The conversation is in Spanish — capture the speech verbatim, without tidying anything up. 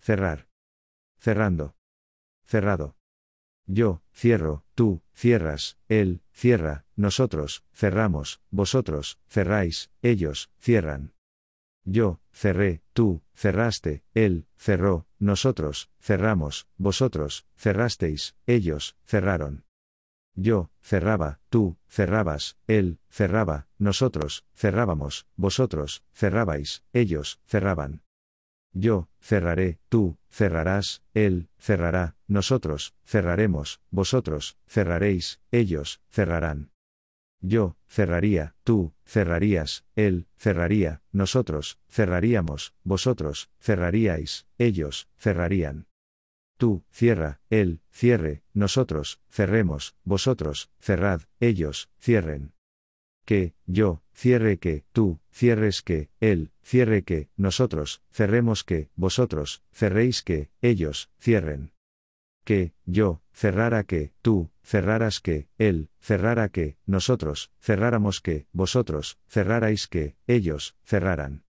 cerrar, cerrando, cerrado. Yo, cierro, tú, cierras, él, cierra, nosotros, cerramos, vosotros, cerráis, ellos, cierran. Yo, cerré, tú, cerraste, él, cerró, nosotros, cerramos, vosotros, cerrasteis, ellos, cerraron. Yo, cerraba, tú, cerrabas, él, cerraba, nosotros, cerrábamos, vosotros, cerrabais, ellos, cerraban. Yo, cerraré, tú, cerrarás, él, cerrará, nosotros, cerraremos, vosotros, cerraréis, ellos, cerrarán. Yo, cerraría, tú, cerrarías, él, cerraría, nosotros, cerraríamos, vosotros, cerraríais, ellos, cerrarían. Tú, cierra, él, cierre, nosotros, cerremos, vosotros, cerrad, ellos, cierren. Que, yo, cierre que, tú, cierres que, él, cierre que, nosotros, cerremos que, vosotros, cerréis que, ellos, cierren. Que, yo, cerrara que, tú, cerraras que, él, cerrara que, nosotros, cerráramos que, vosotros, cerrarais que, ellos, cerraran.